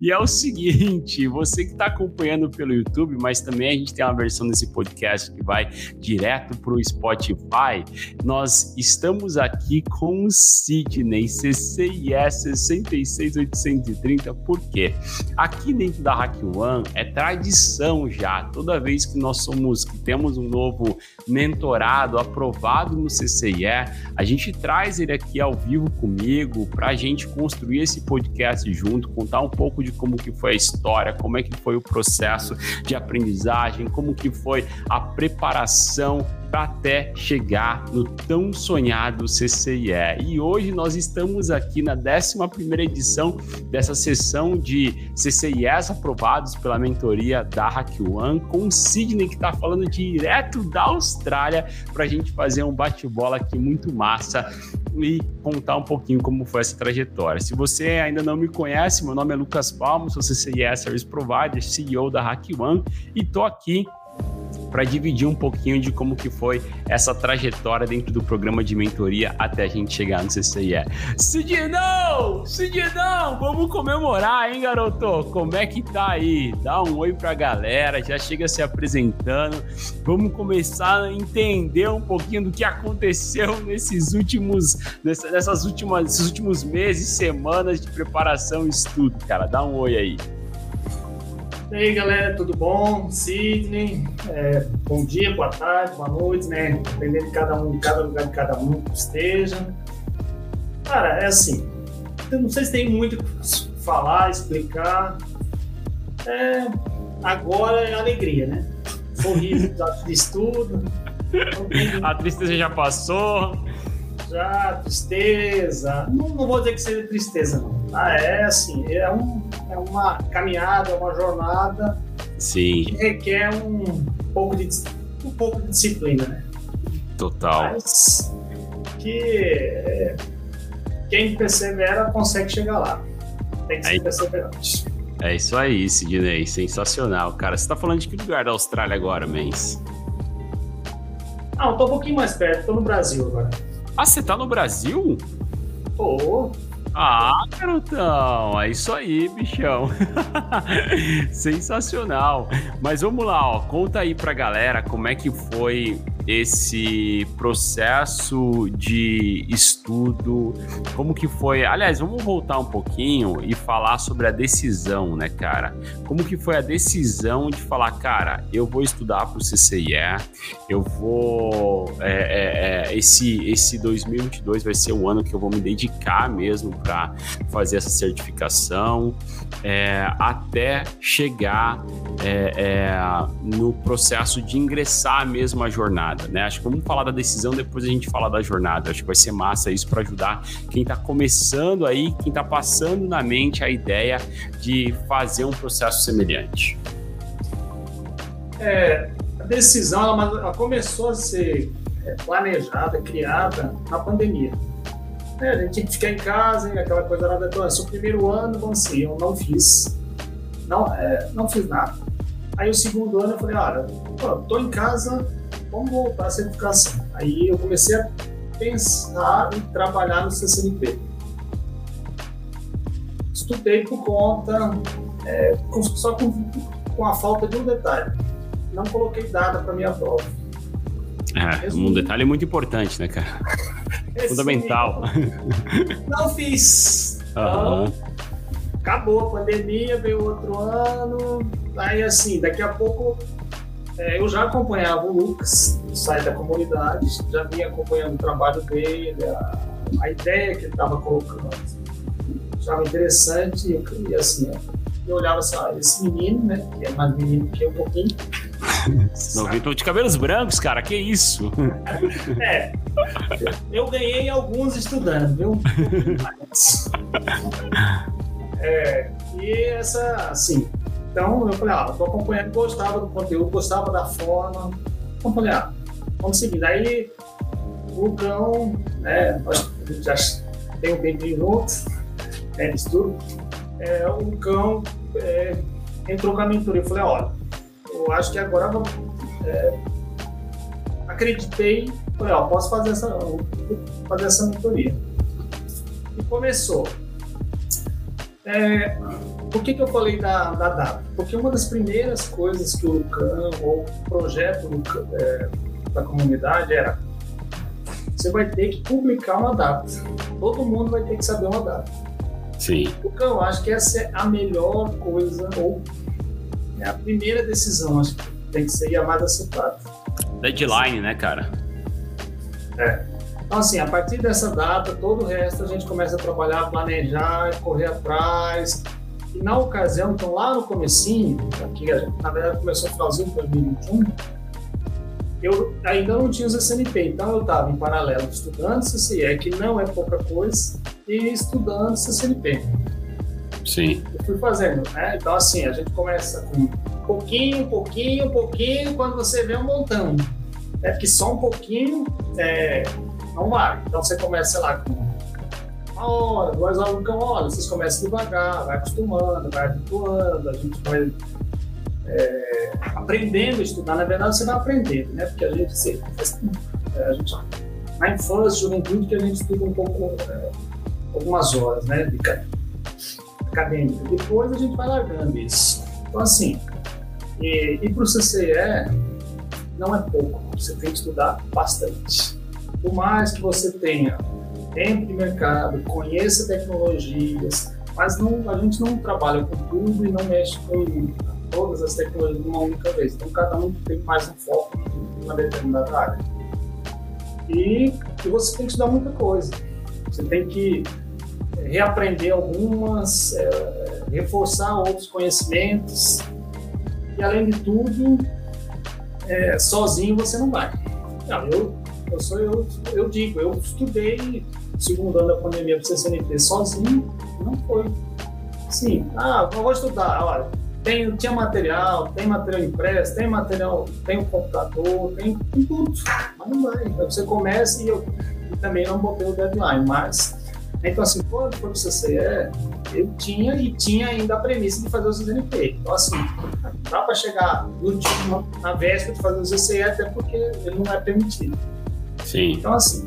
E é o seguinte, você que está acompanhando pelo YouTube, mas também a gente tem uma versão desse podcast que vai direto para o Spotify, nós estamos aqui com o Sidney, CCIS 66830, por quê? Aqui dentro da HackOne é tradição já, toda vez que temos um novo mentorado aprovado no CCIE, a gente traz ele aqui ao vivo comigo para a gente construir esse podcast junto, contar um pouco de como que foi a história, como é que foi o processo de aprendizagem, como que foi a preparação para até chegar no tão sonhado CCIE. E hoje nós estamos aqui na 11ª edição dessa sessão de CCIEs aprovados pela mentoria da HackOne, com o Sidney, que está falando direto da Austrália, para a gente fazer um bate-bola aqui muito massa e contar um pouquinho como foi essa trajetória. Se você ainda não me conhece, meu nome é Lucas Palma, sou CCIE Service Provider, CEO da HackOne, e estou aqui para dividir um pouquinho de como que foi essa trajetória dentro do programa de mentoria até a gente chegar no CCIE. Sidnão, vamos comemorar, hein, garoto? Como é que tá aí? Dá um oi pra galera, já chega se apresentando. Vamos começar a entender um pouquinho do que aconteceu nesses últimos meses, semanas de preparação e estudo, cara. Dá um oi aí. E aí, galera, tudo bom? Sidney, bom dia, boa tarde, boa noite, né? Dependendo de cada lugar de cada um que esteja. Cara, é assim, eu não sei se tem muito o que falar, explicar. Agora é alegria, né? Sorriso de estudo. A tristeza já passou. Já, tristeza. Não vou dizer que seja tristeza, não. É assim, é uma caminhada, é uma jornada. Sim. Que requer um pouco de disciplina, né? Total. Mas que quem persevera consegue chegar lá. Tem que ser perseverante. É isso aí, Sidney. Sensacional, cara. Você tá falando de que lugar da Austrália agora, Mens? Eu tô um pouquinho mais perto, tô no Brasil agora. Ah, você tá no Brasil? Ah, garotão, é isso aí, bichão. Sensacional. Mas vamos lá, ó, conta aí pra galera como é que foi esse processo de estudo, como que foi. Aliás, vamos voltar um pouquinho e falar sobre a decisão, né, cara? Como que foi a decisão de falar, cara, eu vou estudar pro CCIE, eu vou... Esse 2022 vai ser o ano que eu vou me dedicar mesmo para fazer essa certificação, até chegar no processo de ingressar mesmo a jornada, né? Acho que vamos falar da decisão, depois a gente fala da jornada. Acho que vai ser massa isso para ajudar quem está começando aí, quem está passando na mente a ideia de fazer um processo semelhante. A decisão ela começou a ser planejada, criada na pandemia. A gente tinha que ficar em casa, hein, aquela coisa lá da o primeiro ano, bom, assim, eu não fiz nada. Aí o segundo ano eu falei, olha, tô em casa, vamos voltar à certificação. Aí eu comecei a pensar em trabalhar no CCNP. Estudei por conta, só com a falta de um detalhe. Não coloquei data para minha prova. Um detalhe muito importante, né, cara? Fundamental. Não fiz. Então, acabou a pandemia, veio outro ano. Aí, assim, daqui a pouco eu já acompanhava o Lucas, do site da comunidade, já vinha acompanhando o trabalho dele, a ideia que ele estava colocando. Achava interessante e assim, eu olhava assim, esse menino, né, que é mais menino que eu um pouquinho. Tô de cabelos brancos, cara, que isso? Eu ganhei alguns estudando, viu? E essa, assim, então eu falei, eu tô acompanhando, gostava do conteúdo, gostava da forma, então falei, vamos seguir. Daí, o Lucão, né, a gente já tem um tempinho juntos, de estudo, o Lucão entrou com a mentoria, eu falei, olha, eu acho que agora acreditei, falei, posso fazer essa mentoria. E começou. Por que eu falei da data? Porque uma das primeiras coisas que o Lucão, ou o projeto da comunidade era: você vai ter que publicar uma data. Todo mundo vai ter que saber uma data. Sim. Lucão, eu acho que essa é a melhor coisa, ou é a primeira decisão, acho que tem que ser a mais acertada. Deadline, né, cara? Então, assim, a partir dessa data, todo o resto a gente começa a trabalhar, planejar, correr atrás. E na ocasião, então lá no comecinho, que a gente, na verdade, começou no finalzinho de 2021, eu ainda não tinha o CCNP, então eu estava em paralelo estudando CCE, que não é pouca coisa, e estudando CCNP. Sim. Eu fui fazendo, né? Então, assim, a gente começa com pouquinho, quando você vê um montão. Porque só um pouquinho não vale. Então, você começa, sei lá, com 1 hora, 2 horas no cão, olha, vocês começam devagar, vai acostumando, vai habituando, a gente vai aprendendo a estudar. Na verdade, você vai aprendendo, né? Porque a gente na infância, juventude, que a gente estuda um pouco, algumas horas, né? De acadêmica. Depois a gente vai largando isso. Então, assim, e para o CCE não é pouco, você tem que estudar bastante. Por mais que você tenha tempo de mercado, conheça tecnologias, mas a gente não trabalha com tudo e não mexe com todas as tecnologias de uma única vez. Então, cada um tem mais um foco em uma determinada área. E você tem que estudar muita coisa. Você tem que reaprender algumas, reforçar outros conhecimentos. E, além de tudo, sozinho você não vai. Não, eu digo, eu estudei o segundo ano da pandemia para o CCNP sozinho, não foi. Sim, eu vou estudar, olha, tinha material, tem material impresso, tem material, tem um computador, tem tudo, mas não vai. Então você começa e eu também não botei o deadline, mas então assim, quando foi para o CCE, eu tinha ainda a premissa de fazer o CCNP. Então assim, dá para chegar na véspera de fazer o CCE, até porque ele não é permitido. Sim. Então assim,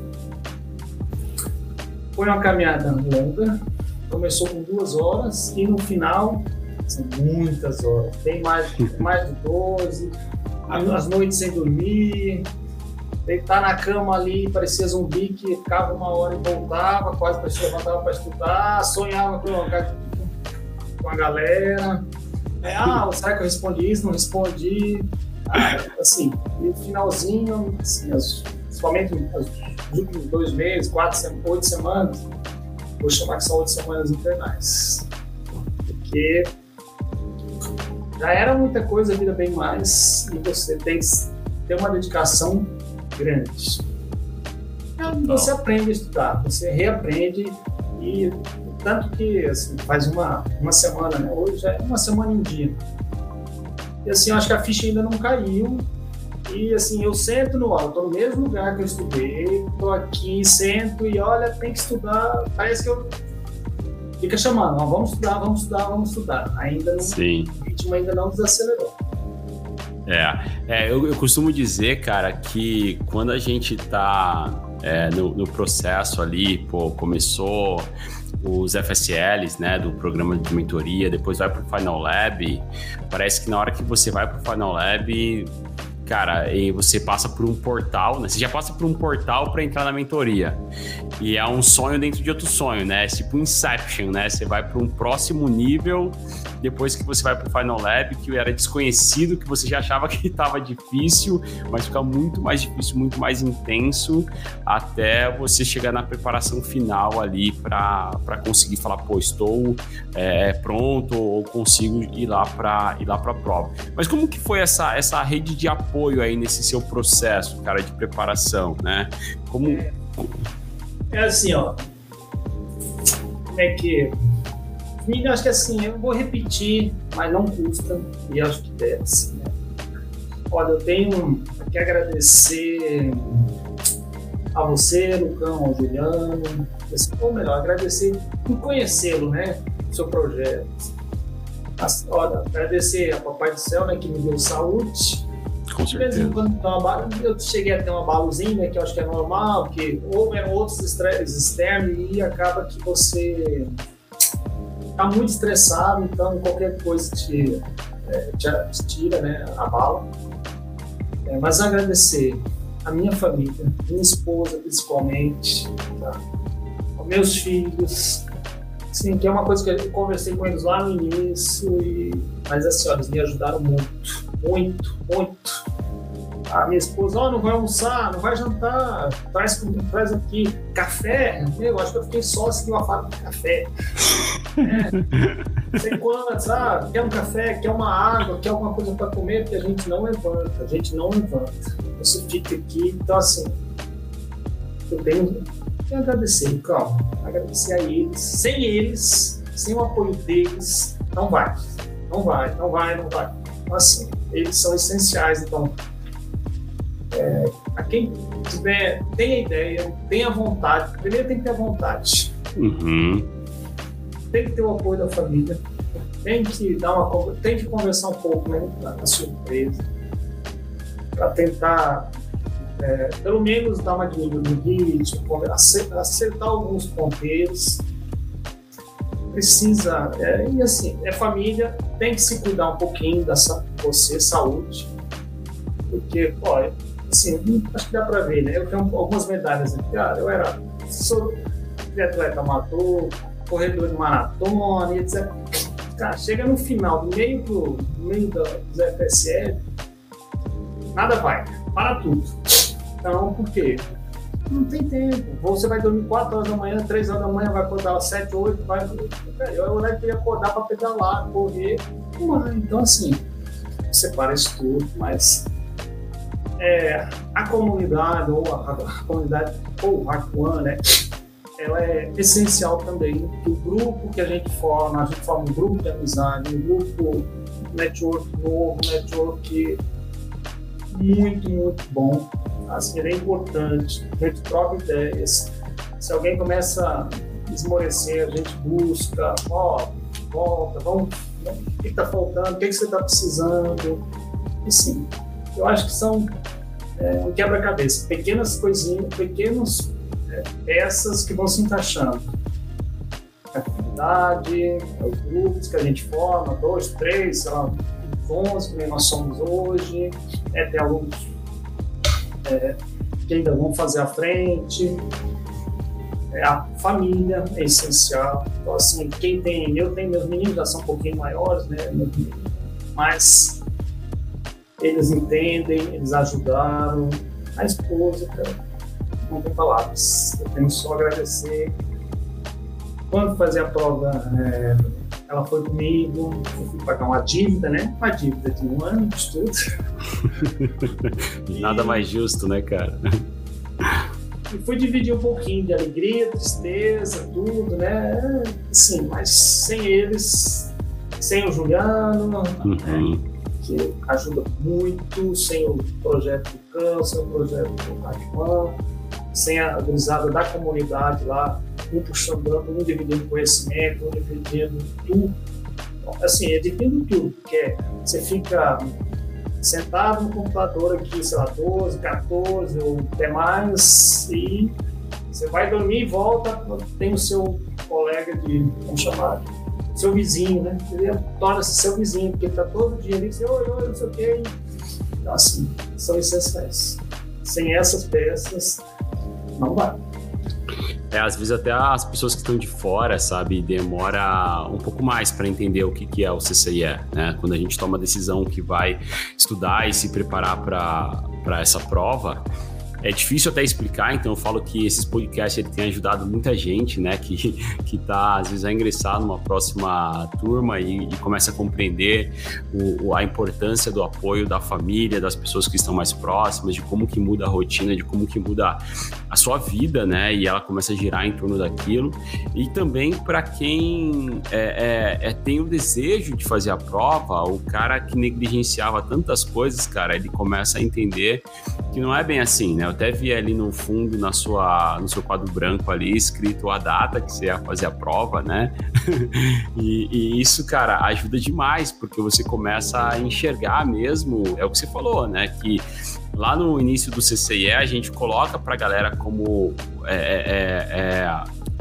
foi uma caminhada longa, começou com 2 horas e no final são muitas horas, tem mais de 12, as noites sem dormir, deitar na cama ali, parecia zumbi que ficava 1 hora e voltava, quase para se levantava para estudar, sonhava com a galera, será que eu respondi isso? Não respondi, assim, e no finalzinho, assim, principalmente os últimos 2 meses, 8 semanas, vou chamar que são 8 semanas infernais, porque já era muita coisa, a vida bem mais, e você tem que ter uma dedicação grande. Então, você aprende a estudar, você reaprende, e tanto que assim, faz uma semana, né? Hoje já é 1 semana e 1 dia. E assim, eu acho que a ficha ainda não caiu. E assim, eu sento eu tô no mesmo lugar que eu estudei, tô aqui, sento e olha, tem que estudar, parece que eu fica chamando, vamos estudar. Ainda não, sim. O ritmo ainda não desacelerou. Eu costumo dizer, cara, que quando a gente tá no processo ali, começou os FSLs, né, do programa de mentoria, depois vai pro Final Lab, parece que na hora que você vai pro Final Lab, cara, e você passa por um portal, né? Você já passa por um portal para entrar na mentoria. E é um sonho dentro de outro sonho, né? É tipo Inception, né? Você vai para um próximo nível depois que você vai para o Final Lab, que era desconhecido, que você já achava que estava difícil, mas fica muito mais difícil, muito mais intenso, até você chegar na preparação final ali para conseguir falar, estou pronto, ou consigo ir lá para a prova. Mas como que foi essa rede de apoio aí nesse seu processo, cara, de preparação, né? Como... assim, ó. Como é que... Eu acho que assim, eu vou repetir, mas não custa, e acho que deve, assim, né? Olha, eu tenho que agradecer a você, Lucão, ao Juliano, ou melhor, agradecer por conhecê-lo, né? O seu projeto. Olha, agradecer a Papai do Céu, né, que me deu saúde. Com certeza. De vez em quando eu cheguei a ter uma balozinha, né, que eu acho que é normal, porque houveram outros estresses externos e acaba que você está muito estressado, então qualquer coisa te tira, né, a bala. Mas agradecer a minha família, minha esposa principalmente, tá? Os meus filhos, sim, que é uma coisa que eu conversei com eles lá no início, mas assim, eles me ajudaram muito. A minha esposa, não vai almoçar, não vai jantar, traz aqui café. Eu acho que eu fiquei só assim, uma fábrica de café. Sei quantos, quer um café, quer uma água, quer alguma coisa para comer, porque a gente não levanta. Você fica aqui, então assim, eu tenho que agradecer, calma, agradecer a eles. Sem eles, sem o apoio deles, não vai. Então assim, eles são essenciais, então a quem tiver, tenha ideia, tenha vontade. Primeiro tem que ter vontade. Tem que ter o apoio da família. Tem que conversar um pouco, né, na sua empresa para tentar pelo menos dar uma diminuída no ritmo, acertar alguns ponteiros. Precisa, e assim, família, tem que se cuidar um pouquinho saúde, porque, assim, acho que dá para ver, né? Eu tenho algumas medalhas aqui, sou atleta amador, corredor de maratona, etc. Cara, chega no final, no meio do FSL, nada vai, para tudo. Então, por quê? Não tem tempo. Você vai dormir 4 horas da manhã, 3 horas da manhã, vai acordar às 7, 8, é o horário que eu ia acordar para pedalar, correr. Então, assim, separa isso tudo, mas a comunidade, ou o Hack One, né? Ela é essencial também. O grupo que a gente forma um grupo de amizade, um grupo network novo, network muito bom. Assim, ele é importante, a gente troca ideias. Se alguém começa a esmorecer, a gente busca, volta, vamos, o que está faltando, o que você está precisando. Assim, eu acho que são um quebra-cabeça, pequenas coisinhas, pequenas peças que vão se encaixando. A comunidade, os grupos que a gente forma, 2, 3, sei lá, 11, que nem nós somos hoje, tem alguns que ainda vão fazer à frente. A família é essencial. Então, assim, eu tenho meus meninos, já são um pouquinho maiores, né? Mas eles entendem, eles ajudaram. A esposa, cara, não tem palavras. Eu tenho só a agradecer. Quando fazia a prova, ela foi comigo, eu fui pagar uma dívida, né? Uma dívida de 1 ano de estudo. Nada mais justo, né, cara? E fui dividir um pouquinho de alegria, tristeza, tudo, né? Sim, mas sem eles, sem o Juliano, que ajuda muito, sem o projeto do Câncer, o projeto do Hackman, sem a gurizada da comunidade lá, um puxando, um dividindo conhecimento, um dividindo tudo. Assim, dividindo tudo, porque você fica sentado no computador aqui, sei lá, 12, 14 ou até mais, e você vai dormir e volta, tem o seu colega vamos chamar, seu vizinho, né? Ele torna-se seu vizinho, porque ele está todo dia ali, oi, não sei o quê. Então, assim, são essenciais. Sem essas peças, não vai. Às vezes até as pessoas que estão de fora, sabe, demora um pouco mais para entender o que é o CCIE, né? Quando a gente toma a decisão que vai estudar e se preparar para essa prova, é difícil até explicar, então eu falo que esses podcasts ele tem ajudado muita gente, né, que tá, às vezes, a ingressar numa próxima turma e começa a compreender a importância do apoio da família, das pessoas que estão mais próximas, de como que muda a rotina, de como que muda a sua vida, né, e ela começa a girar em torno daquilo. E também para quem tem o desejo de fazer a prova, o cara que negligenciava tantas coisas, cara, ele começa a entender que não é bem assim, né? Eu até vi ali no fundo, no seu quadro branco ali, escrito a data que você ia fazer a prova, né? e isso, cara, ajuda demais, porque você começa a enxergar mesmo, é o que você falou, né? Que lá no início do CCIE a gente coloca pra galera como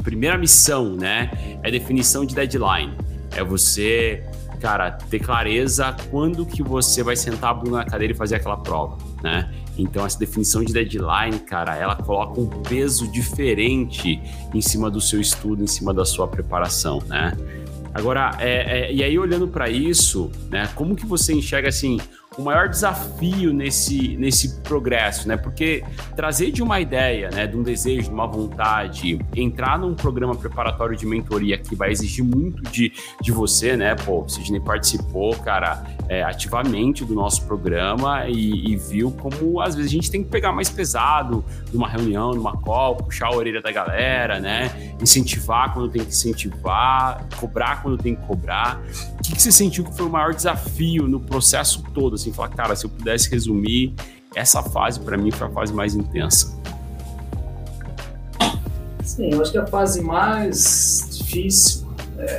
primeira missão, né, é definição de deadline. É você, cara, ter clareza quando que você vai sentar a bunda na cadeira e fazer aquela prova, né? Então, essa definição de deadline, cara, ela coloca um peso diferente em cima do seu estudo, em cima da sua preparação, né? Agora, e aí olhando para isso, né, como que você enxerga, assim, o maior desafio nesse progresso, né? Porque trazer de uma ideia, né, de um desejo, de uma vontade, entrar num programa preparatório de mentoria que vai exigir muito de você, né? Pô, o Sidney participou, cara, ativamente do nosso programa e viu como, às vezes, a gente tem que pegar mais pesado numa reunião, numa call, puxar a orelha da galera, né? Incentivar quando tem que incentivar, cobrar quando tem que cobrar. O que você sentiu que foi o maior desafio no processo todo? Assim, falar, cara, se eu pudesse resumir, essa fase para mim foi a fase mais intensa. Sim, eu acho que a fase mais difícil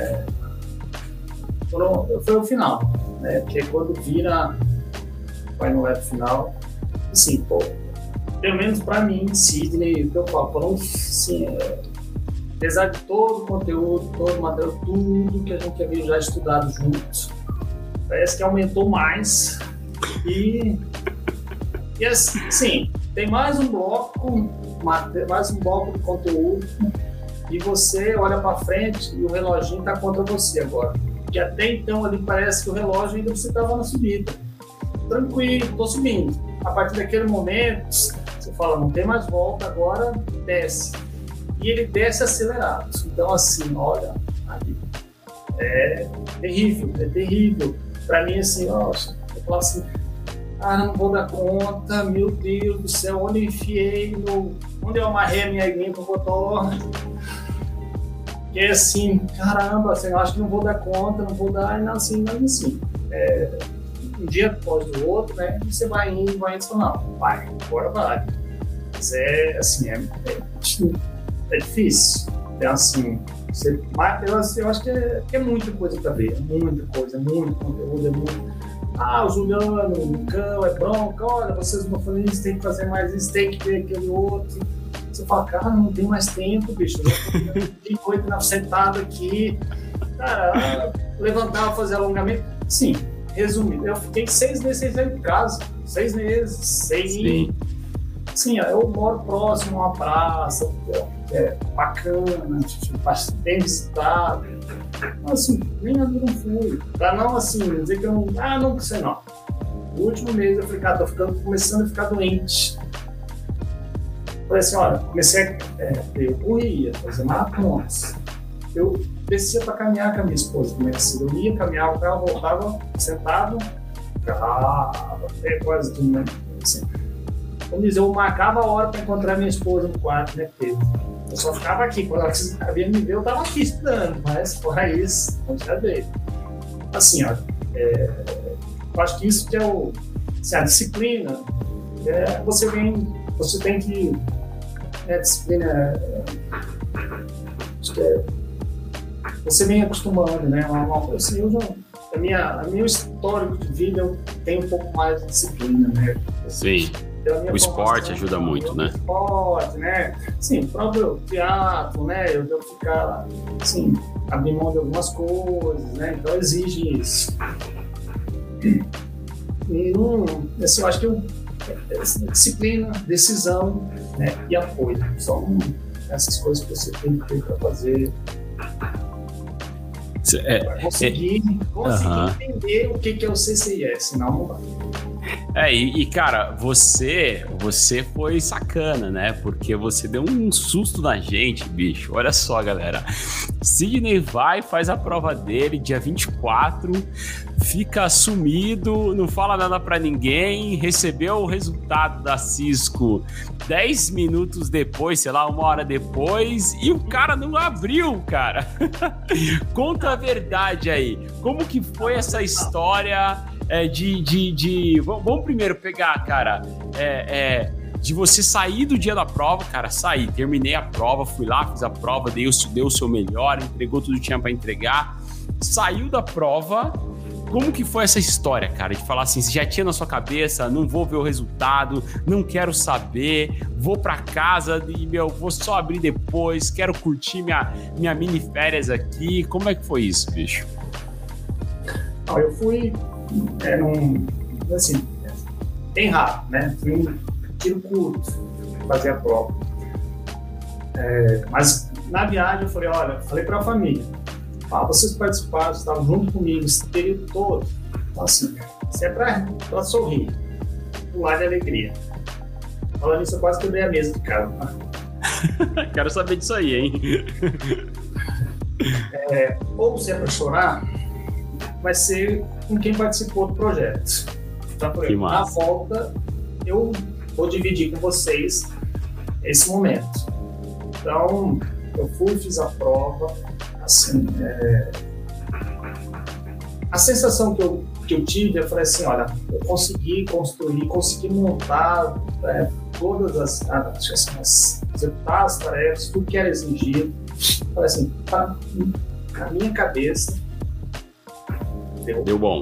foi o final, né? Que é quando vira vai no web final, assim, pô, pelo menos para mim, Sidney, o que eu falo, foram, assim, apesar de todo o conteúdo, todo o material, tudo que a gente havia já estudado juntos, parece que aumentou mais e assim, tem mais um bloco de conteúdo e você olha para frente e o reloginho está contra você agora, porque até então ali parece que o relógio ainda você estava na subida, tranquilo, estou subindo. A partir daquele momento você fala, não tem mais volta, agora desce, e ele desce acelerado. Então, assim, olha, ali é terrível. Para mim, assim, nossa, eu falo assim, não vou dar conta, meu Deus do céu, onde eu enfiei, onde eu amarrei a minha linha pro botão, que é assim, caramba, assim, eu acho que não vou dar conta, não vou dar, e não, assim, um dia após o outro, né, e você vai indo, e fala, não, vai, agora vai. Mas assim, é difícil. Então, assim, eu acho que é muita coisa para ver, muita coisa, muito conteúdo, o Juliano, o Cão, é bronca, olha, vocês não fazem isso, tem que fazer mais isso, tem que ver aquele outro. Você fala, cara, não tem mais tempo, bicho, eu tô sentado aqui, cara, levantava, fazer alongamento. Sim, resumindo, eu fiquei 6 meses sem sair de casa, 6 meses, sem... Sim, eu moro próximo a uma praça, bacana, bem visitado. Assim, nem ali não fui. Pra não, assim, dizer que eu não sei não. No último mês eu falei, cara, começando a ficar doente. Falei assim, olha, comecei eu corria, fazer maratonas. Eu descia pra caminhar com a minha esposa, eu ia, caminhava, ela voltava, sentado, até quase tudo, né? Assim. Vamos dizer, eu marcava a hora para encontrar minha esposa no quarto, né? Porque eu só ficava aqui, quando ela vinha me ver, eu estava aqui estudando, mas fora isso, não tinha dele. Assim, ó, eu acho que isso que é assim, a disciplina, você tem que, a disciplina, acho que você vem acostumando, né? Assim, a meu histórico de vida, eu tenho um pouco mais de disciplina, né? Sim. O esporte ajuda muito, né? O esporte, né? Sim, o próprio teatro, né? Eu ficar, assim, abrir mão de algumas coisas, né? Então exige isso. E assim, eu acho que disciplina, decisão, né? E apoio. São essas coisas que você tem que ter para fazer. Para conseguir entender o que é o CCIS, senão não vai. Cara, você foi sacana, né? Porque você deu um susto na gente, bicho. Olha só, galera. Sidney faz a prova dele dia 24, fica sumido, não fala nada pra ninguém, recebeu o resultado da Cisco 10 minutos depois, sei lá, 1 hora depois, e o cara não abriu, cara. Conta a verdade aí. Como que foi essa história... Vamos primeiro pegar, cara, de você sair do dia da prova, cara, terminei a prova, fui lá, fiz a prova, deu o seu melhor, entregou tudo que tinha para entregar, saiu da prova como que foi essa história, cara, de falar assim, você já tinha na sua cabeça, não vou ver o resultado, não quero saber, vou pra casa e, vou só abrir depois, quero curtir minha mini férias aqui. Como é que foi isso, bicho? Eu fui, assim, bem rápido, né? Fui um tiro curto, fazer a prova. Mas na viagem eu falei pra família, vocês participaram, estavam junto comigo esse período todo, então assim, isso é pra sorrir, pular de alegria. Falando isso, eu quase quebrei a mesa de casa. Quero saber disso aí, hein? Ou se é pra chorar, vai ser com quem participou do projeto. Então, por exemplo, na volta, eu vou dividir com vocês esse momento. Então, eu fiz a prova, assim, a sensação que eu tive, eu falei assim, olha, eu consegui construir, consegui montar todas as tarefas, tudo que era exigido. Falei assim, na minha cabeça, deu bom.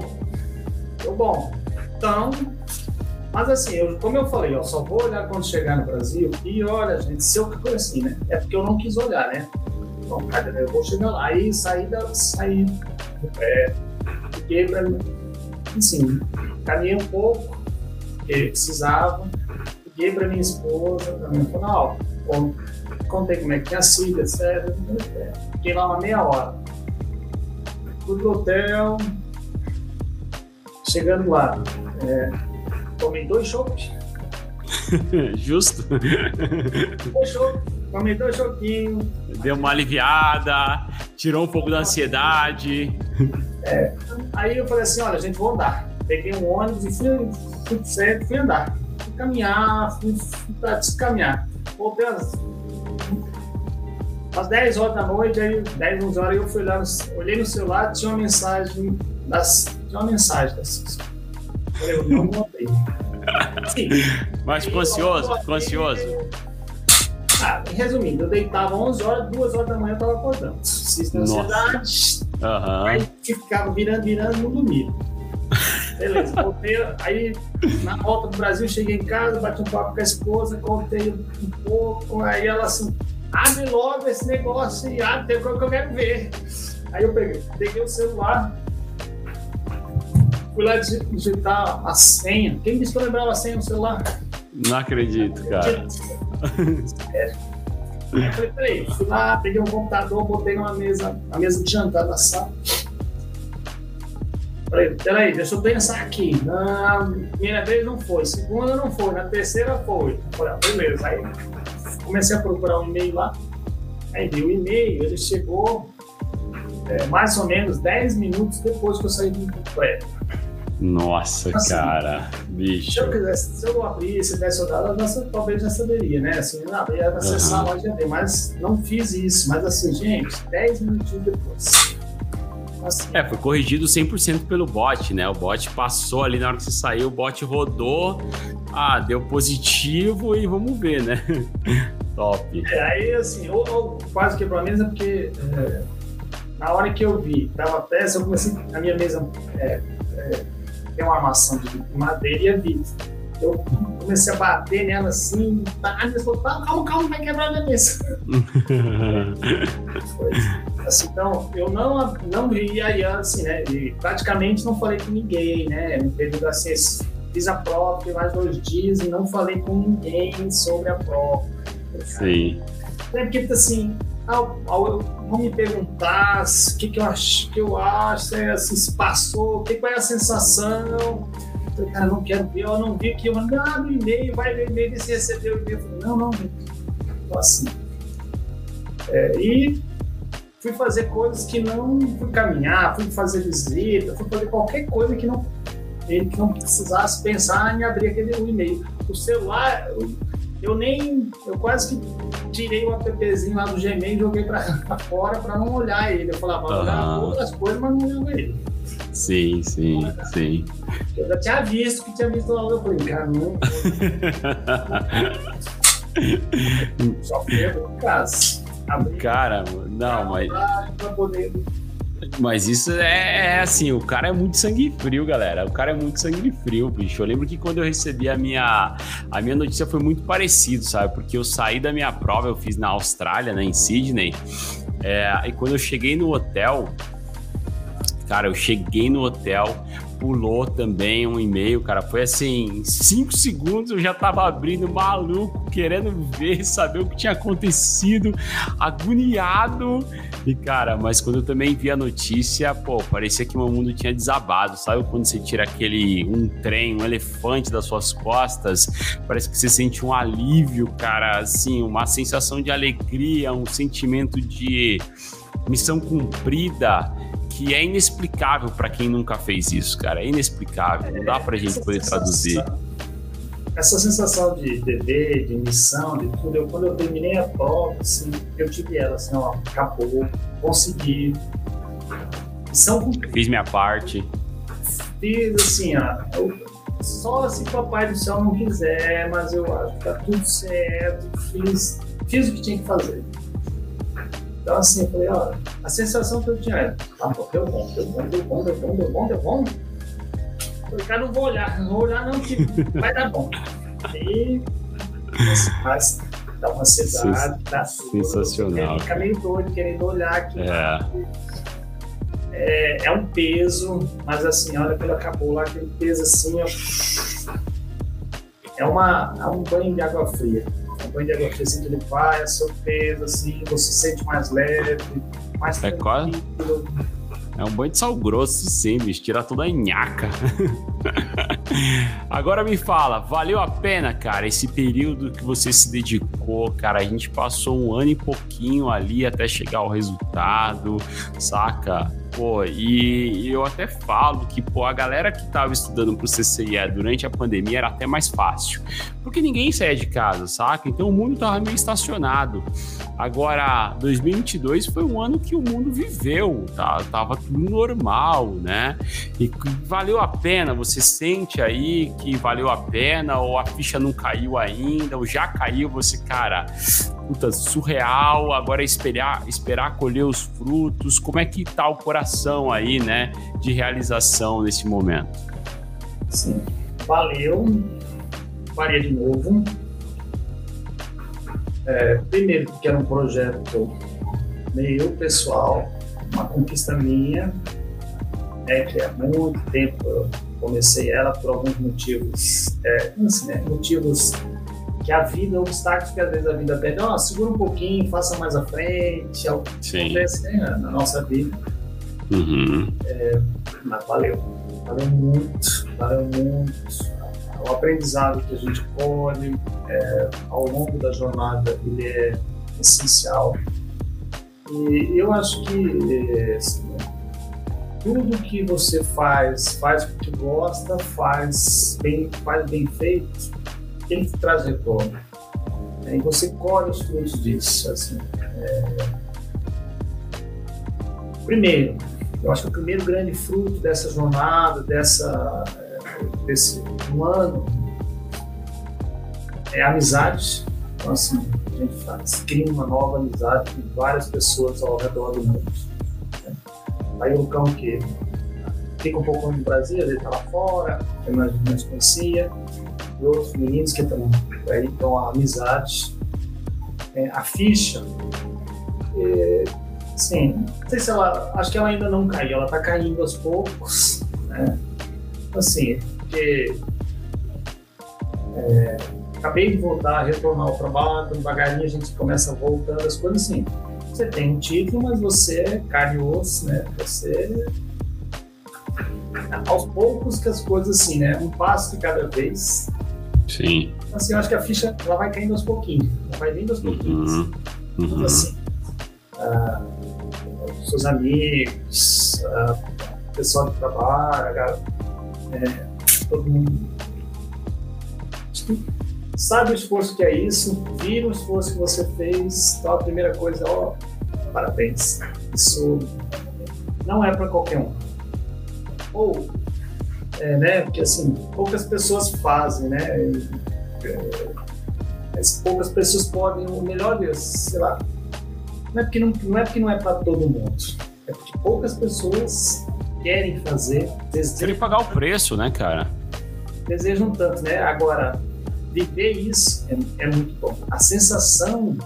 Então, mas assim, como eu falei, só vou olhar quando chegar no Brasil. E olha, gente, se eu fico assim, né? É porque eu não quis olhar, né? Então, cara, eu vou chegar lá e sair porque, assim, caminhei um pouco, porque precisava, liguei pra minha esposa, pra minha falou, contei como é que tinha sido, etc. Fiquei lá uma meia hora. Fui pro hotel, chegando lá, tomei 2 chopes. Justo. Tomei 2 chopinhos. Deu uma aliviada, tirou um pouco da ansiedade. Aí eu falei assim, olha, gente, vou andar. Peguei um ônibus e fui andar. Fui caminhar, fui caminhar. Voltei às 10 horas da noite, aí 10, 11 horas, eu fui lá, olhei no celular, tinha uma mensagem das... Eu não montei. Mas ficou ansioso? Resumindo, eu deitava 11 horas, 2 horas da manhã eu tava acordando. Ansiedade. Aí ficava virando, não dormia. Beleza, voltei. Aí na volta do Brasil, cheguei em casa, bati um papo com a esposa, contei um pouco. Aí ela assim, abre logo esse negócio e tem coisa que eu quero ver. Aí eu peguei o celular. Fui lá digitar a senha. Quem disse que eu lembrava a senha no celular? Não acredito, cara. Aí eu falei, peraí, fui lá, peguei um computador, botei na mesa de jantar da sala. Falei, peraí, deixa eu pensar aqui. Na primeira vez não foi, segunda não foi, na terceira foi. Falei, beleza. Aí comecei a procurar um e-mail lá. Aí vi o e-mail, ele chegou mais ou menos 10 minutos depois que eu saí do prédio. Nossa, assim, cara, bicho. Se eu abrisse, tivesse olhado, talvez já saberia, né? Assim, ia acessar a loja dele, mas não fiz isso. Mas assim, gente, 10 minutinhos depois. Assim, foi corrigido 100% pelo bot, né? O bot passou ali na hora que você saiu, o bot rodou, deu positivo e vamos ver, né? Top. Aí assim, ou quase quebrou a mesa, porque na hora que eu vi, tava peça, eu comecei, a minha mesa tem uma armação de madeira e a vidro. Eu comecei a bater nela assim, a minha falou, calma, vai quebrar a minha mesa. Assim, então, eu não vi aí, assim, né, e praticamente não falei com ninguém, né, no período assim, fiz a prova, fiquei mais 2 dias e não falei com ninguém sobre a prova. Sim. Porque, assim, vão me perguntar o que eu acho, assim, se passou, qual é a sensação. Eu falei, cara, não quero ver, eu não vi aqui, no e-mail, vai ver o e-mail, e se recebeu o e-mail. Eu falei, não, então assim. E fui fazer coisas que não, fui caminhar, fui fazer visita, fui fazer qualquer coisa que não precisasse pensar em abrir aquele e-mail. O celular, eu quase que tirei o appzinho lá do Gmail e joguei pra fora pra não olhar ele. Eu falava, vou olhar outras coisas, mas não olhava ele. Sim. Eu já tinha visto lá, eu falei, cara, não. Só foi no caso. Cara, não, mas. Pra poder Mas isso é assim, o cara é muito sangue frio, galera. O cara é muito sangue frio, bicho. Eu lembro que quando eu recebi a minha notícia foi muito parecido, sabe? Porque eu saí da minha prova, eu fiz na Austrália, né, em Sydney. E quando eu cheguei no hotel, cara, pulou também um e-mail, cara, foi assim, 5 segundos eu já tava abrindo maluco, querendo ver, saber o que tinha acontecido, agoniado, e cara, mas quando eu também vi a notícia, pô, parecia que meu mundo tinha desabado, sabe quando você tira um elefante das suas costas, parece que você sente um alívio, cara, assim, uma sensação de alegria, um sentimento de missão cumprida, que é inexplicável para quem nunca fez isso, cara. É inexplicável. Não dá pra gente poder traduzir. Essa sensação de dever, de missão, de tudo. Quando eu terminei a prova, assim, eu tive ela, assim, ó, acabou, consegui. Missão cumprida. Fiz minha parte. Fiz, assim, ó. Só se o Papai do Céu não quiser, mas eu acho que tá tudo certo. Fiz o que tinha que fazer. Então, assim, eu falei, ó, a sensação que eu tinha é, deu bom. Eu falei, cara, não vou olhar não, que vai dar bom. Aí, mas dá uma ansiedade, dá sensacional. Fica meio doido, querendo olhar aqui. É um peso, mas assim, a hora que ele acabou lá, aquele peso assim, ó, é um banho de água fria. Um banho de água fria, assim, que ele vai, é seu peso, assim, você se sente mais leve, mais tranquilo. É um banho de sal grosso, sim, bicho, tira toda a nhaca. Agora me fala, valeu a pena, cara, esse período que você se dedicou, cara? A gente passou 1 ano e pouquinho ali até chegar ao resultado, saca? Pô, e eu até falo que, pô, a galera que tava estudando pro CCIE durante a pandemia era até mais fácil, porque ninguém saía de casa, saca? Então o mundo tava meio estacionado. Agora, 2022 foi um ano que o mundo viveu, tá? Tava tudo normal, né? E valeu a pena, você sente aí que valeu a pena, ou a ficha não caiu ainda, ou já caiu, você, cara, puta, surreal, agora é esperar colher os frutos. Como é que tá o coração aí, né, de realização nesse momento? Sim, valeu, faria de novo. Primeiro porque era um projeto meu, pessoal, uma conquista minha, que há muito tempo eu comecei ela por alguns motivos, motivos que a vida, obstáculos que às vezes a vida pede, segura um pouquinho, faça mais à frente, algo que acontece, né, na nossa vida. Uhum. Mas valeu muito. O aprendizado que a gente colhe ao longo da jornada, ele é essencial. E eu acho que tudo que você faz porque gosta, faz bem feito, ele te traz retorno. E você colhe os frutos disso. Assim. Primeiro, eu acho que o primeiro grande fruto dessa jornada, desse ano, é a amizade. Então, assim, a gente cria uma nova amizade com várias pessoas ao redor do mundo. Né? Aí o Lucão, que fica um pouco no Brasil, ele está lá fora, eu não conhecia, e outros meninos que estão aí, então a amizade. A ficha, sim, não sei se acho que ela ainda não caiu, ela está caindo aos poucos, né? Assim, porque acabei de voltar, retornar ao trabalho, devagarinho a gente começa voltando as coisas assim. Você tem um título, mas você é carne e osso, né? Você, aos poucos que as coisas assim, né? Um passo de cada vez. Sim. Assim, eu acho que a ficha ela vai caindo aos pouquinhos, ela vai vindo aos pouquinhos. Uhum. Então, assim, seus amigos, pessoal de trabalho, todo mundo sabe o esforço que é isso, vira o esforço que você fez. Então a primeira coisa, parabéns, isso não é para qualquer um, ou né, porque assim, poucas pessoas fazem, né, poucas pessoas podem, o melhor Deus, sei lá, não é porque não é para todo mundo, É porque poucas pessoas querem fazer, querem pagar o preço, né, cara? Desejam tanto, né? Agora, viver isso é muito bom. A sensação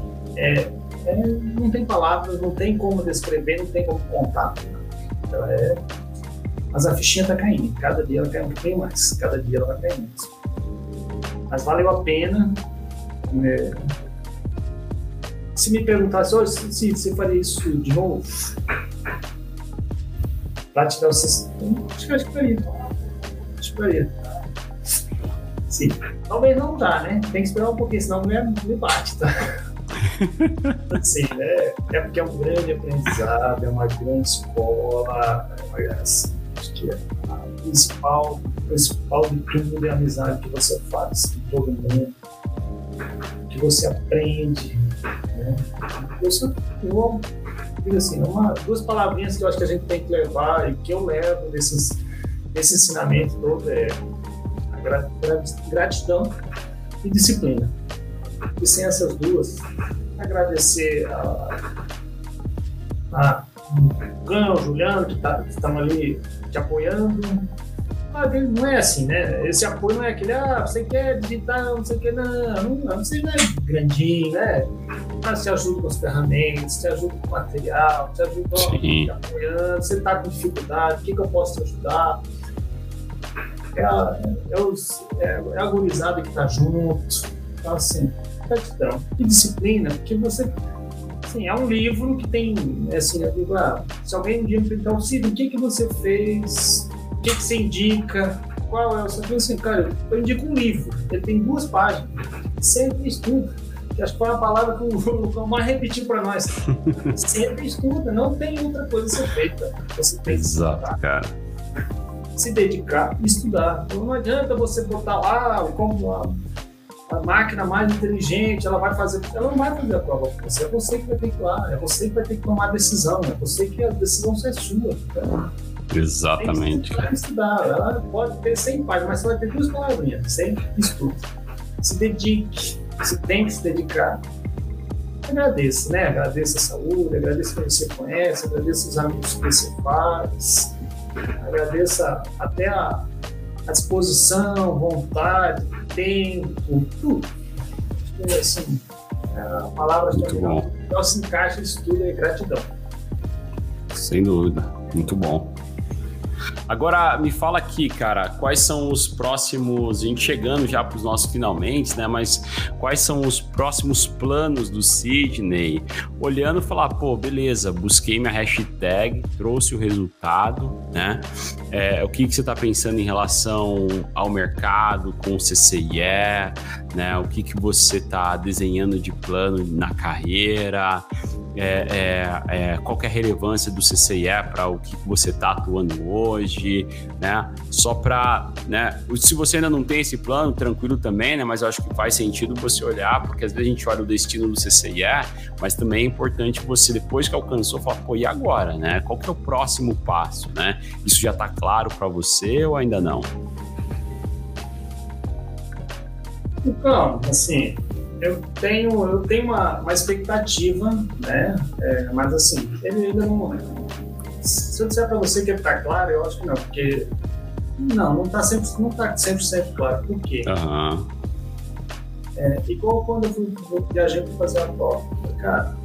não tem palavras, não tem como descrever, não tem como contar. Então, mas a fichinha tá caindo. Cada dia ela cai um pouquinho mais. Cada dia ela vai caindo. Mas valeu a pena. Se me perguntasse hoje se você faria isso de novo, pra te dar o sistema, acho que faria. Acho que faria. Sim. Talvez não dá, né? Tem que esperar um pouquinho, senão me bate, tá? Assim, né? É porque é um grande aprendizado, é uma grande escola, assim, acho que o principal de tudo é a amizade que você faz com todo mundo, que você aprende, né? Eu digo assim, duas palavrinhas que eu acho que a gente tem que levar e que eu levo desse ensinamento todo é gratidão e disciplina. E sem essas duas, agradecer a Cão, Juliano, que estão ali te apoiando. Não é assim, né? Esse apoio não é aquele, você quer digitar, não sei o que, não, você não é grandinho, né? Mas te ajuda com as ferramentas, te ajuda com o material, te ajuda te apoiando, você está com dificuldade, o que eu posso te ajudar? É a gurizada que está junto. Então, assim, gratidão e disciplina, porque você, assim, é um livro que tem, assim, eu digo, se alguém um dia me perguntar, Cid, o que você fez, o que você indica, qual é o seu, assim, cara, eu indico um livro, ele tem 2 páginas, sempre estuda, que acho que foi uma palavra que o Lucão mais repetiu para nós, sempre estuda, não tem outra coisa a ser feita, você tem que estudar, cara. Se dedicar e estudar, então não adianta você botar lá como a máquina mais inteligente, ela não vai fazer a prova com você, é você que vai ter que ir lá, é você que vai ter que tomar a decisão, é você que a decisão é sua. Então, exatamente. Tem que estudar, ela pode ter 100 páginas, mas você vai ter 2 palavrinhas, sempre estuda. Se dedique, você tem que se dedicar. Agradeça, né? Agradeça a saúde, agradeça quem você conhece, agradeça os amigos que você faz, agradeça até a disposição, vontade, tempo, tudo. Assim, a palavra que se encaixa isso tudo é gratidão. Sem dúvida, muito bom. Agora, me fala aqui, cara, quais são os próximos, a gente chegando já para os nossos finalmente, né, mas quais são os próximos planos do Sidney? Olhando e falar, pô, beleza, busquei minha hashtag, trouxe o resultado, né, o que você está pensando em relação ao mercado, com o CCIE, né, o que você está desenhando de plano na carreira, qual que é a relevância do CCIE para o que você está atuando hoje, né? Só para, né? Se você ainda não tem esse plano, tranquilo também, né? Mas eu acho que faz sentido você olhar, porque às vezes a gente olha o destino do CCIE, mas também é importante você, depois que alcançou, falar, pô, e agora, né? Qual que é o próximo passo, né? Isso já está claro para você ou ainda não? Então, assim, eu tenho uma expectativa, né? Mas assim, ele ainda não. Se eu disser para você que ele está claro, eu acho que não, porque não está 100% claro. Por quê? Uhum. Igual quando eu viajei para fazer a prova, cara,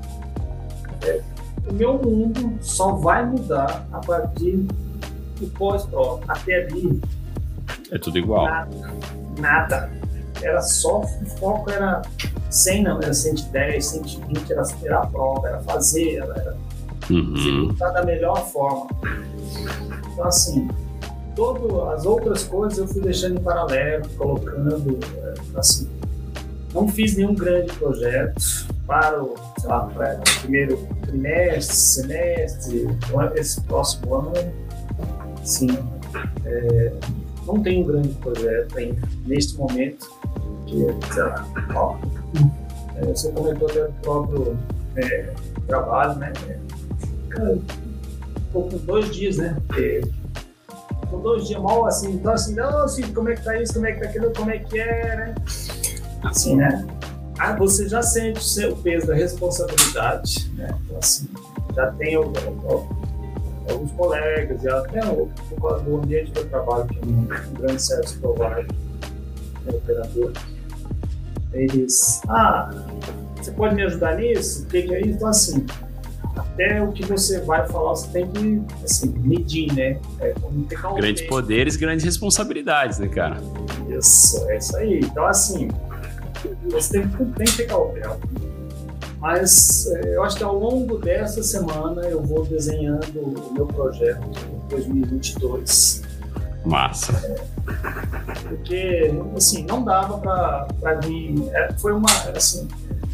o meu mundo só vai mudar a partir do pós-prova. Até ali é tudo igual. Nada. Era só, o foco era 100, não, era 110, 120, era a prova, era fazer, era executar da melhor forma. Então, assim, todas as outras coisas eu fui deixando em paralelo, colocando, assim, não fiz nenhum grande projeto para o primeiro trimestre, semestre, esse próximo ano, sim, não tem um grande projeto ainda, neste momento, que, sei lá, você comentou até do próprio trabalho, né? Cara, tô com 2 dias, né? Com 2 dias mal assim, então assim, não, Cid, como é que tá isso, como é que tá aquilo, como é que é, né? Assim, né? Você já sente o peso da responsabilidade, né? Então, assim, já tem alguns colegas, e até o ambiente que eu trabalho, que é um grande service provider, operador, eles, você pode me ajudar nisso? O que é isso? Então, assim, até o que você vai falar, você tem que, assim, medir, né? Grandes poderes, grandes responsabilidades, né, cara? Isso, é isso aí. Então, assim, você tem que ter cautela. Mas eu acho que ao longo dessa semana eu vou desenhando o meu projeto 2022. Massa. Porque, assim, não dava para mim... Foi uma... Assim,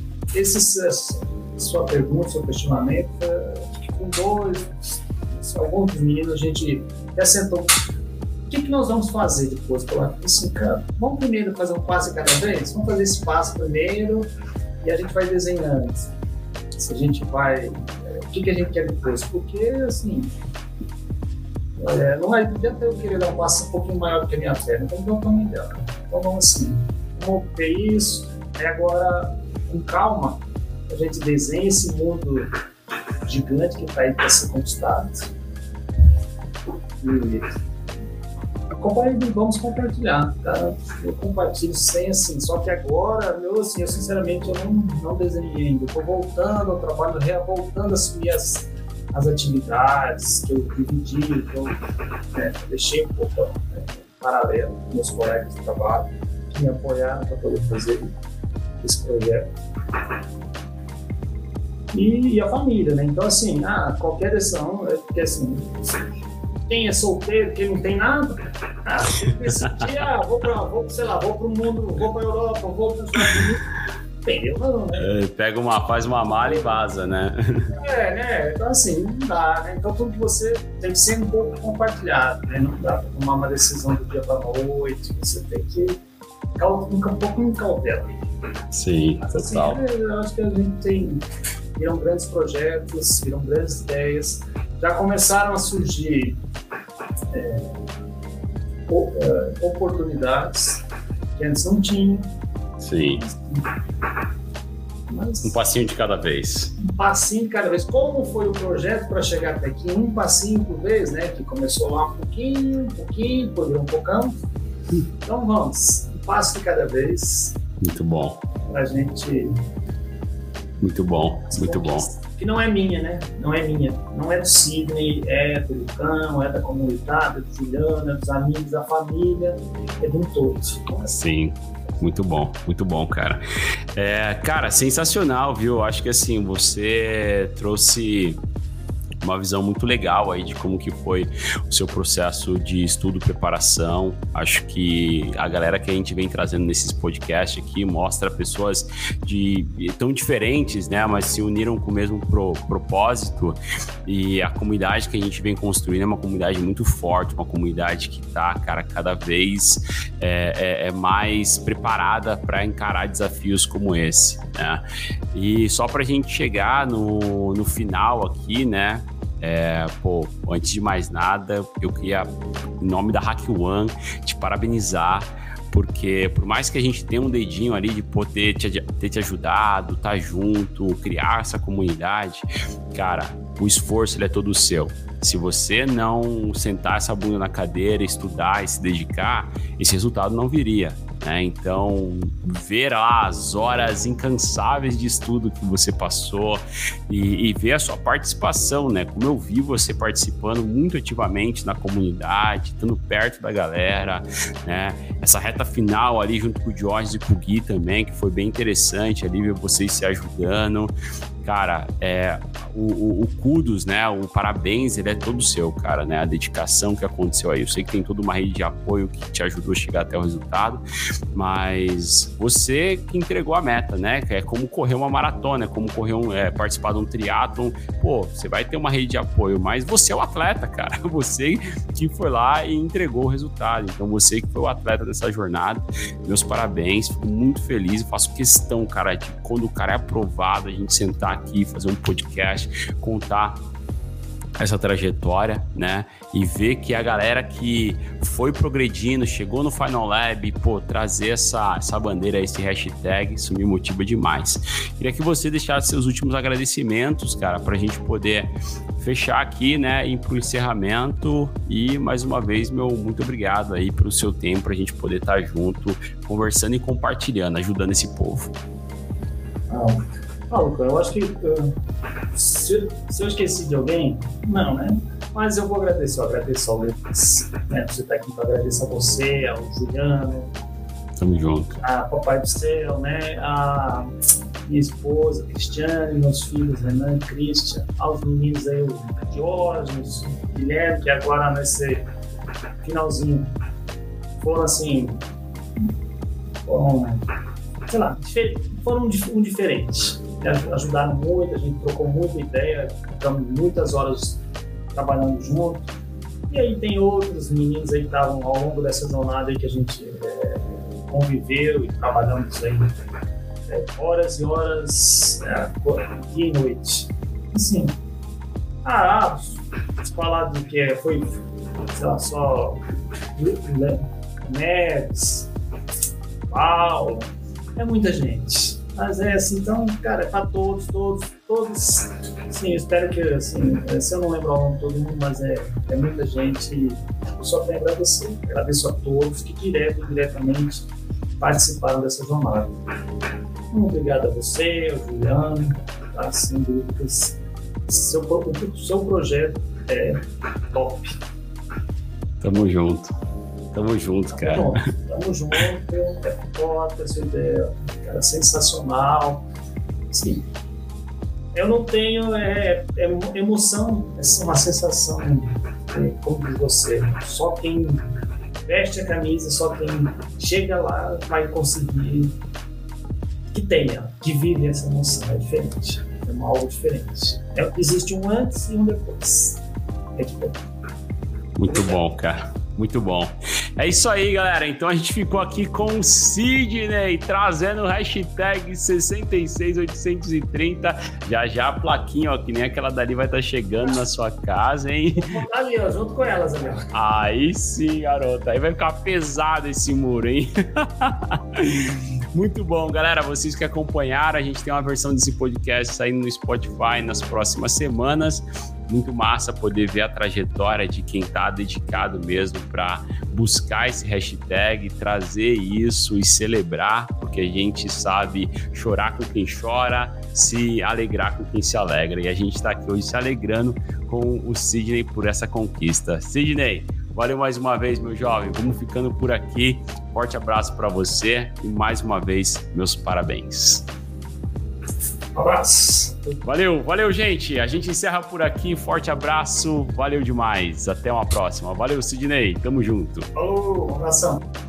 sua pergunta, seu questionamento, com alguns meninos, a gente até sentou. O que nós vamos fazer depois? Assim, cara, vamos primeiro fazer um passo cada vez? Vamos fazer esse passo primeiro e a gente vai desenhando. Se a gente vai... o que a gente quer depois? Porque, assim... não adianta eu querer dar um passo um pouquinho maior do que a minha perna, então não é o tamanho dela. Então vamos assim, vamos ver isso, aí agora, com calma, a gente desenha esse mundo gigante que está aí para ser conquistado. E vamos compartilhar, tá? Eu compartilho sem, assim, só que agora, eu sinceramente, eu não desenhei ainda. Eu estou voltando ao trabalho, voltando a assumir as atividades que eu dividi, que eu deixei um pouco paralelo com meus colegas de trabalho que me apoiaram para poder fazer esse projeto. E a família, né? Então, assim, qualquer decisão, porque assim, quem é solteiro, quem não tem nada, decidir, vou para o mundo, vou para a Europa, vou para os Estados Unidos. Entendeu? Não, né? Faz uma mala e vaza, né? Né? Então, assim, não dá, né? Então, tudo que você tem que ser um pouco compartilhado, né? Não dá para tomar uma decisão do dia para a noite, você tem que ficar um pouco em cautela. Sim, mas, total. Assim, eu acho que a gente viram grandes projetos, viram grandes ideias, já começaram a surgir oportunidades que antes não tinham. Sim. Mas, um passinho de cada vez. Um passinho de cada vez. Como foi o projeto para chegar até aqui? Um passinho por vez, né? Que começou lá um pouquinho, depois um pocão. Então vamos, um passo de cada vez. Muito bom. Pra gente... Muito bom, muito bom. Que não é minha, né? Não é minha. Não é do Sidney, é do Lucão, é da comunidade, é do Juliano, é dos amigos, da família, é de um todo. Sim. Muito bom, cara. Cara, sensacional, viu? Acho que assim, você trouxe uma visão muito legal aí de como que foi o seu processo de estudo, preparação. Acho que a galera que a gente vem trazendo nesses podcasts aqui mostra pessoas tão diferentes, né? Mas se uniram com o mesmo propósito, e a comunidade que a gente vem construindo é uma comunidade muito forte, uma comunidade que tá, cara, cada vez mais preparada para encarar desafios como esse, né? E só pra gente chegar no final aqui, né? Antes de mais nada, eu queria, em nome da HackOne, te parabenizar, porque por mais que a gente tenha um dedinho ali de poder ter te ajudado, estar junto, criar essa comunidade, cara, o esforço ele é todo seu. Se você não sentar essa bunda na cadeira, estudar e se dedicar, esse resultado não viria, né? Então, ver lá as horas incansáveis de estudo que você passou e ver a sua participação, né? Como eu vi você participando muito ativamente na comunidade, estando perto da galera, né? Essa reta final ali junto com o Jorge e com o Gui também, que foi bem interessante ali ver vocês se ajudando. Cara, o kudos, né? O parabéns, ele é todo seu, cara, né? A dedicação que aconteceu aí. Eu sei que tem toda uma rede de apoio que te ajudou a chegar até o resultado, mas você que entregou a meta, né? É como correr uma maratona, é como participar de um triatlon. Pô, você vai ter uma rede de apoio, mas você é o atleta, cara. Você que foi lá e entregou o resultado. Então, você que foi o atleta dessa jornada, meus parabéns. Fico muito feliz. Eu faço questão, cara, de quando o cara é aprovado, a gente sentar aqui, fazer um podcast, contar essa trajetória, né? E ver que a galera que foi progredindo, chegou no Final Lab, pô, trazer essa bandeira, esse hashtag, isso me motiva demais. Queria que você deixasse seus últimos agradecimentos, cara, pra gente poder fechar aqui, né, e ir pro encerramento. E mais uma vez, meu muito obrigado aí pelo seu tempo, pra gente poder estar junto, conversando e compartilhando, ajudando esse povo. Luca, eu acho que se eu esqueci de alguém, não, né? Mas eu vou agradecer, ao Lucas, né? Você tá aqui, eu agradeço a você, ao Juliano. Tamo junto. A Papai do Céu, né? A minha esposa, Cristiane, meus filhos, Renan e Christian, aos meninos aí, o Jorge, o Guilherme, que agora nesse finalzinho foram assim, foram diferentes. Ajudaram muito, a gente trocou muita ideia, ficamos muitas horas trabalhando junto. E aí tem outros meninos aí que estavam ao longo dessa jornada aí que a gente conviveu e trabalhamos aí horas e horas, dia e noite. Assim, falar do que foi, sei lá, só Neves, Paulo, é muita gente. Mas é assim, então, cara, é para todos. Sim, eu espero que, assim, se eu não lembro o nome de todo mundo, mas é muita gente. E eu só tenho a agradecer. Agradeço a todos que direto e diretamente participaram dessa jornada. Muito obrigado a você, ao Juliano, tá? Sem dúvidas. O seu projeto é top. Tamo junto, cara. Tamo junto, é top, essa ideia, cara, sensacional. Sim. Eu não tenho emoção, é uma sensação, como diz você, só quem veste a camisa, só quem chega lá vai conseguir que vive essa emoção, é diferente, é algo diferente. Existe um antes e um depois. É diferente. Muito bom, cara. Muito bom. É isso aí, galera. Então a gente ficou aqui com o Sidney, trazendo o hashtag 66830. Já a plaquinha, ó, que nem aquela dali vai estar chegando na sua casa, hein? Vou botar ali, ó, junto com elas, ali, ó. Aí sim, garota. Aí vai ficar pesado esse muro, hein? Muito bom, galera. Vocês que acompanharam, a gente tem uma versão desse podcast saindo no Spotify nas próximas semanas. Muito massa poder ver a trajetória de quem está dedicado mesmo para buscar esse hashtag, trazer isso e celebrar, porque a gente sabe chorar com quem chora, se alegrar com quem se alegra. E a gente está aqui hoje se alegrando com o Sidney por essa conquista. Sidney, valeu mais uma vez, meu jovem. Vamos ficando por aqui. Forte abraço para você e mais uma vez, meus parabéns. Um abraço. Valeu, gente. A gente encerra por aqui. Forte abraço. Valeu demais. Até uma próxima. Valeu, Sidney. Tamo junto. Falou, um abração.